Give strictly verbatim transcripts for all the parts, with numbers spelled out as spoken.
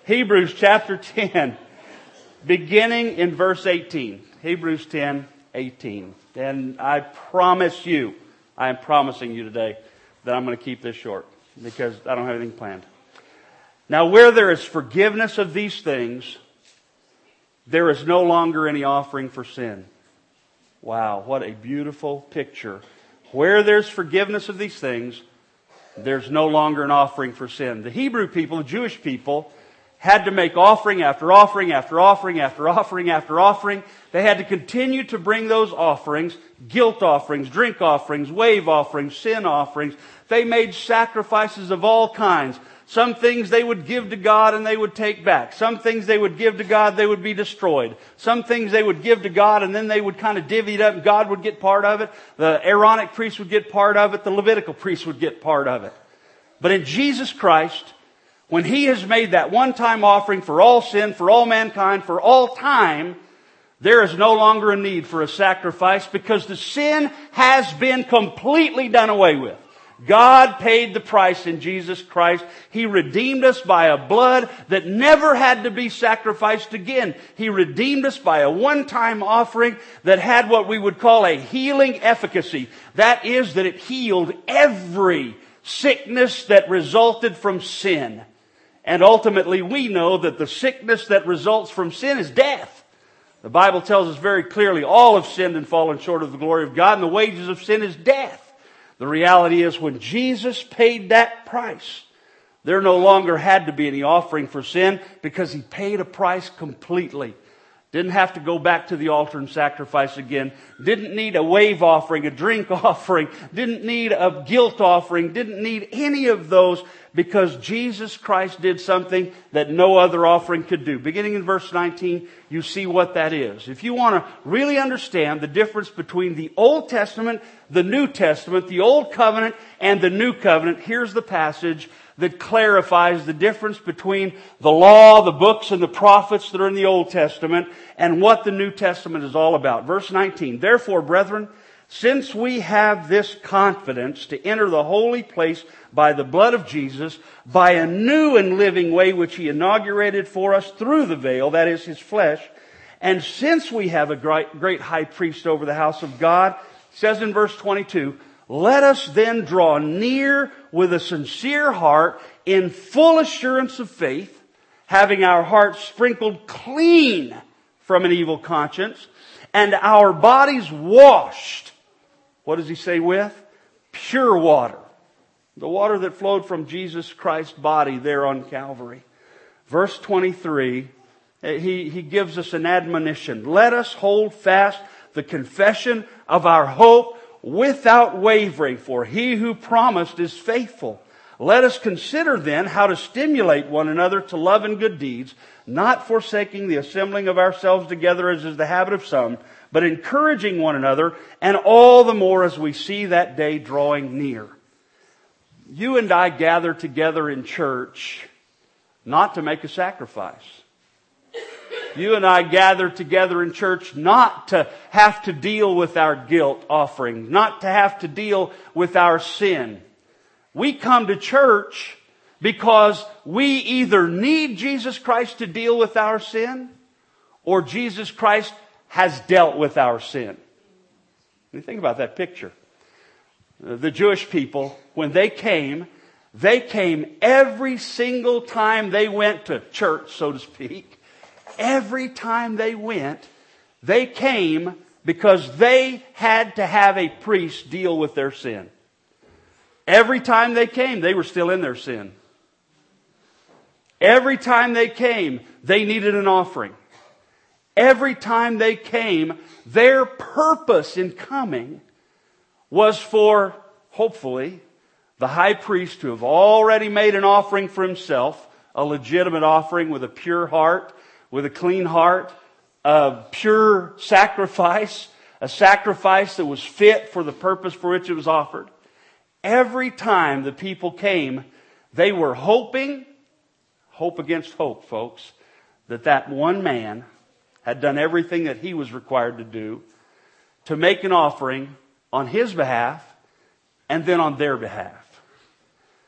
Hebrews chapter ten, beginning in verse eighteen. Hebrews ten, eighteen. And I promise you, I am promising you today that I'm going to keep this short because I don't have anything planned. Now, where there is forgiveness of these things, there is no longer any offering for sin. Wow, what a beautiful picture. Where there's forgiveness of these things, there's no longer an offering for sin. The Hebrew people, the Jewish people, had to make offering after offering after offering after offering after offering. They had to continue to bring those offerings, guilt offerings, drink offerings, wave offerings, sin offerings. They made sacrifices of all kinds. Some things they would give to God and they would take back. Some things they would give to God, they would be destroyed. Some things they would give to God and then they would kind of divvy it up and God would get part of it. The Aaronic priest would get part of it. The Levitical priest would get part of it. But in Jesus Christ, when He has made that one-time offering for all sin, for all mankind, for all time, there is no longer a need for a sacrifice because the sin has been completely done away with. God paid the price in Jesus Christ. He redeemed us by a blood that never had to be sacrificed again. He redeemed us by a one-time offering that had what we would call a healing efficacy. That is, that it healed every sickness that resulted from sin. And ultimately, we know that the sickness that results from sin is death. The Bible tells us very clearly, all have sinned and fallen short of the glory of God, and the wages of sin is death. The reality is, when Jesus paid that price, there no longer had to be any offering for sin because He paid a price completely. Didn't have to go back to the altar and sacrifice again. Didn't need a wave offering, a drink offering. Didn't need a guilt offering. Didn't need any of those because Jesus Christ did something that no other offering could do. Beginning in verse nineteen, you see what that is. If you want to really understand the difference between the Old Testament, the New Testament, the Old Covenant, and the New Covenant, here's the passage that clarifies the difference between the law, the books, and the prophets that are in the Old Testament and what the New Testament is all about. Verse nineteen, therefore, brethren, since we have this confidence to enter the holy place by the blood of Jesus, by a new and living way which He inaugurated for us through the veil, that is His flesh, and since we have a great, great high priest over the house of God, it says in verse twenty-two, let us then draw near with a sincere heart in full assurance of faith, having our hearts sprinkled clean from an evil conscience and our bodies washed. What does he say with? Pure water. The water that flowed from Jesus Christ's body there on Calvary. Verse twenty-three, he, he gives us an admonition. Let us hold fast the confession of our hope without wavering, for He who promised is faithful. Let us consider then how to stimulate one another to love and good deeds, not forsaking the assembling of ourselves together as is the habit of some, but encouraging one another, and all the more as we see that day drawing near. You and I gather together in church not to make a sacrifice. You and I gather together in church not to have to deal with our guilt offering, not to have to deal with our sin. We come to church because we either need Jesus Christ to deal with our sin, or Jesus Christ has dealt with our sin. You think about that picture. The Jewish people, when they came, they came every single time they went to church, so to speak. Every time they went, they came because they had to have a priest deal with their sin. Every time they came, they were still in their sin. Every time they came, they needed an offering. Every time they came, their purpose in coming was for, hopefully, the high priest to have already made an offering for himself, a legitimate offering with a pure heart, with a clean heart, a pure sacrifice, a sacrifice that was fit for the purpose for which it was offered. Every time the people came, they were hoping, hope against hope, folks, that that one man had done everything that he was required to do to make an offering on his behalf and then on their behalf.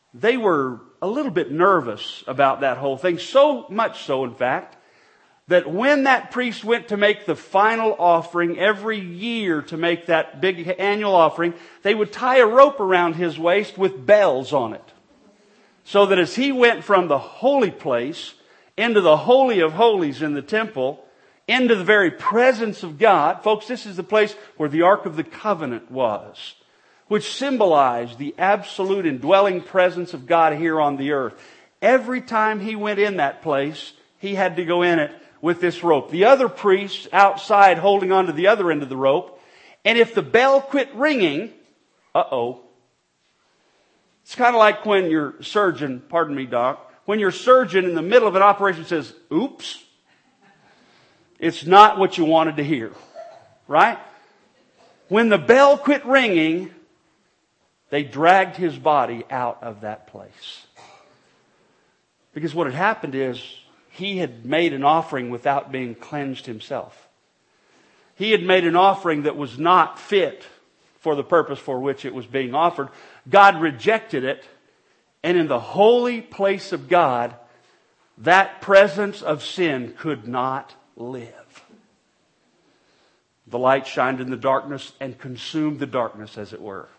they were a little bit nervous about that whole thing. So much so, in fact, that when that priest went to make the final offering every year to make that big annual offering, they would tie a rope around his waist with bells on it. So that as he went from the holy place into the Holy of Holies in the temple, into the very presence of God. Folks, this is the place where the Ark of the Covenant was, which symbolized the absolute indwelling presence of God here on the earth. Every time he went in that place, he had to go in it with this rope. The other priests outside holding on to the other end of the rope. And if the bell quit ringing, uh-oh. It's kind of like when your surgeon, pardon me, doc, when your surgeon in the middle of an operation says, oops, it's not what you wanted to hear, right? When the bell quit ringing, they dragged his body out of that place. Because what had happened is he had made an offering without being cleansed himself. He had made an offering that was not fit for the purpose for which it was being offered. God rejected it. And in the holy place of God, that presence of sin could not live. The light shined in the darkness and consumed the darkness, as it were.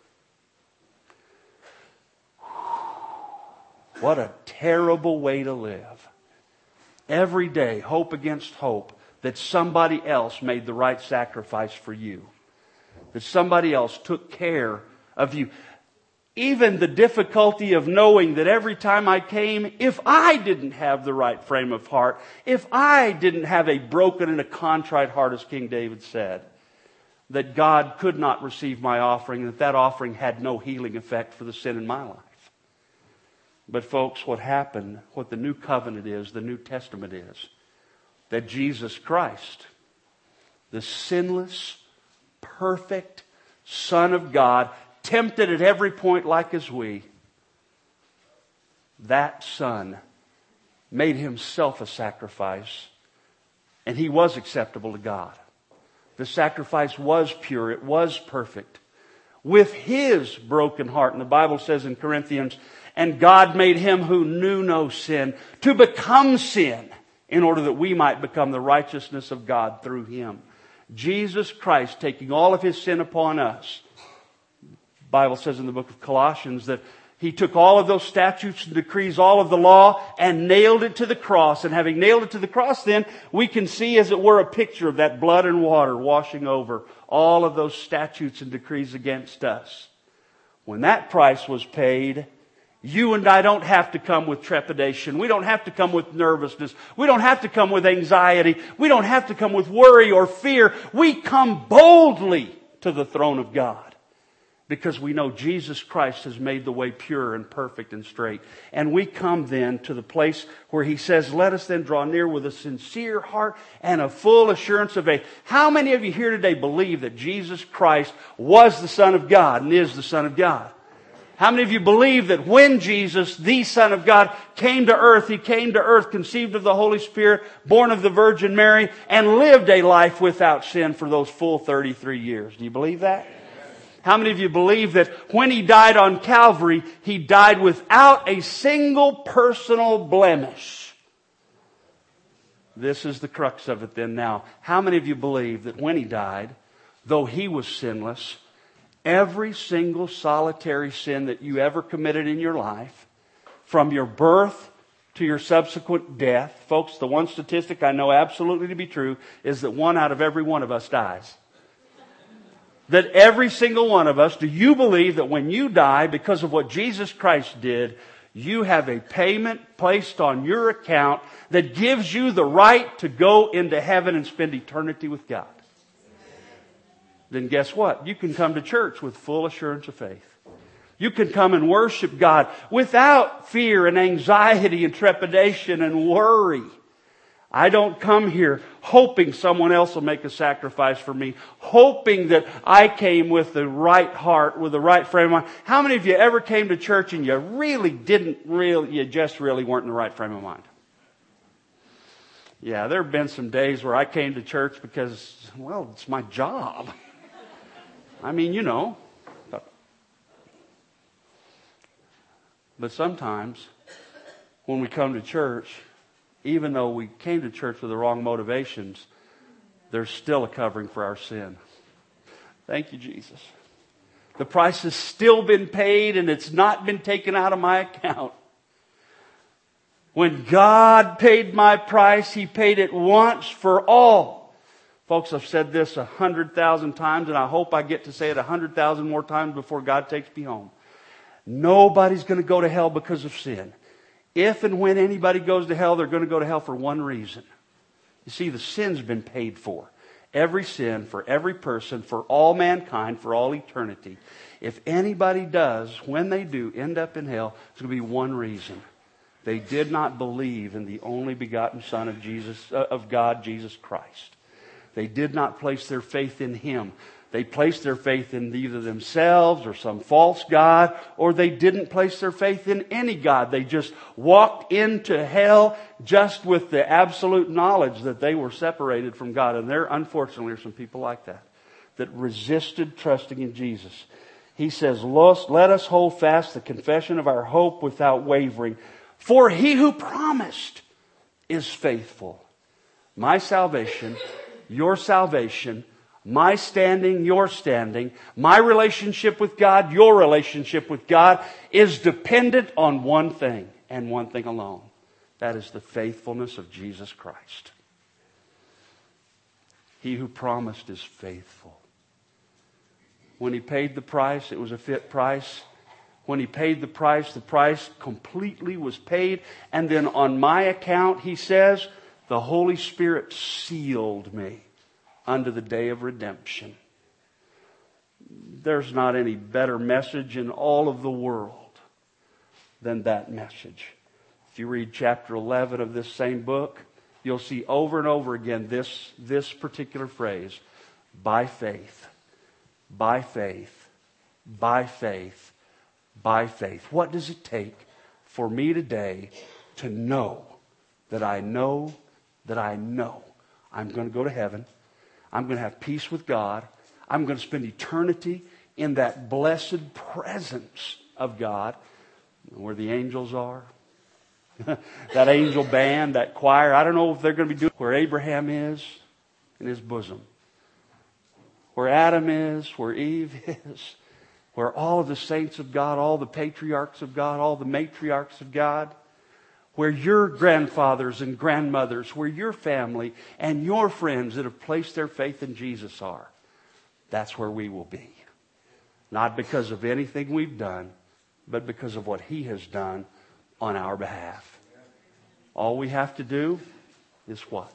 What a terrible way to live. Every day, hope against hope that somebody else made the right sacrifice for you. That somebody else took care of you. Even the difficulty of knowing that every time I came, if I didn't have the right frame of heart, if I didn't have a broken and a contrite heart, as King David said, that God could not receive my offering, and that that offering had no healing effect for the sin in my life. But folks, what happened, what the new covenant is, the New Testament is, that Jesus Christ, the sinless, perfect Son of God, tempted at every point like as we, that Son made himself a sacrifice, and he was acceptable to God. The sacrifice was pure, it was perfect. With his broken heart, and the Bible says in Corinthians, and God made him who knew no sin to become sin in order that we might become the righteousness of God through him. Jesus Christ taking all of his sin upon us. The Bible says in the book of Colossians that he took all of those statutes and decrees, all of the law, and nailed it to the cross. And having nailed it to the cross, then we can see, as it were, a picture of that blood and water washing over all of those statutes and decrees against us. When that price was paid, you and I don't have to come with trepidation. We don't have to come with nervousness. We don't have to come with anxiety. We don't have to come with worry or fear. We come boldly to the throne of God because we know Jesus Christ has made the way pure and perfect and straight. And we come then to the place where he says, let us then draw near with a sincere heart and a full assurance of faith. How many of you here today believe that Jesus Christ was the Son of God and is the Son of God? How many of you believe that when Jesus, the Son of God, came to earth, he came to earth conceived of the Holy Spirit, born of the Virgin Mary, and lived a life without sin for those full thirty-three years? Do you believe that? How many of you believe that when he died on Calvary, he died without a single personal blemish? This is the crux of it then now. How many of you believe that when he died, though he was sinless, every single solitary sin that you ever committed in your life, from your birth to your subsequent death, folks, the one statistic I know absolutely to be true is that one out of every one of us dies. That every single one of us, do you believe that when you die, because of what Jesus Christ did, you have a payment placed on your account that gives you the right to go into heaven and spend eternity with God? Then guess what? You can come to church with full assurance of faith. You can come and worship God without fear and anxiety and trepidation and worry. I don't come here hoping someone else will make a sacrifice for me, hoping that I came with the right heart, with the right frame of mind. How many of you ever came to church and you really didn't really, you just really weren't in the right frame of mind? Yeah, there have been some days where I came to church because, well, it's my job. I mean, you know. But sometimes when we come to church, even though we came to church with the wrong motivations, there's still a covering for our sin. Thank you, Jesus. The price has still been paid and it's not been taken out of my account. When God paid my price, He paid it once for all. Folks, I've said this a hundred thousand times, and I hope I get to say it a hundred thousand more times before God takes me home. Nobody's going to go to hell because of sin. If and when anybody goes to hell, they're going to go to hell for one reason. You see, the sin's been paid for. Every sin, for every person, for all mankind, for all eternity. If anybody does, when they do, end up in hell, it's going to be one reason. They did not believe in the only begotten Son of Jesus, uh, of God, Jesus Christ. They did not place their faith in Him. They placed their faith in either themselves or some false god, or they didn't place their faith in any god. They just walked into hell just with the absolute knowledge that they were separated from God. And there, unfortunately, are some people like that, that resisted trusting in Jesus. He says, let us hold fast the confession of our hope without wavering. For He who promised is faithful. My salvation, your salvation, my standing, your standing, my relationship with God, your relationship with God is dependent on one thing and one thing alone. That is the faithfulness of Jesus Christ. He who promised is faithful. When He paid the price, it was a fit price. When He paid the price, the price completely was paid. And then on my account, He says, the Holy Spirit sealed me unto the day of redemption. There's not any better message in all of the world than that message. If you read chapter eleven of this same book, you'll see over and over again this, this particular phrase, by faith, by faith, by faith, by faith. What does it take for me today to know that I know that I know I'm going to go to heaven? I'm going to have peace with God. I'm going to spend eternity in that blessed presence of God, where the angels are. That angel band, that choir. I don't know if they're going to be doing where Abraham is in his bosom, where Adam is, where Eve is, where all of the saints of God, all the patriarchs of God, all the matriarchs of God, where your grandfathers and grandmothers, where your family and your friends that have placed their faith in Jesus are. That's where we will be. Not because of anything we've done, but because of what He has done on our behalf. All we have to do is what?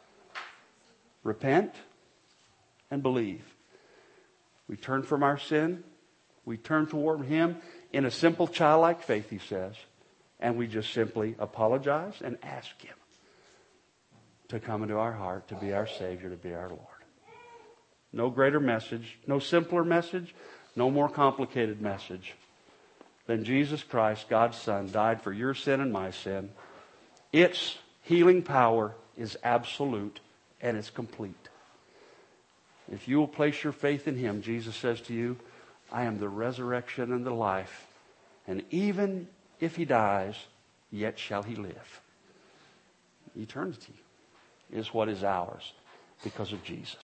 Repent and believe. We turn from our sin. We turn toward Him in a simple childlike faith, He says. And we just simply apologize and ask Him to come into our heart, to be our Savior, to be our Lord. No greater message, no simpler message, no more complicated message than Jesus Christ, God's Son, died for your sin and my sin. Its healing power is absolute and it's complete. If you will place your faith in Him, Jesus says to you, I am the resurrection and the life. And even if he dies, yet shall he live. Eternity is what is ours because of Jesus.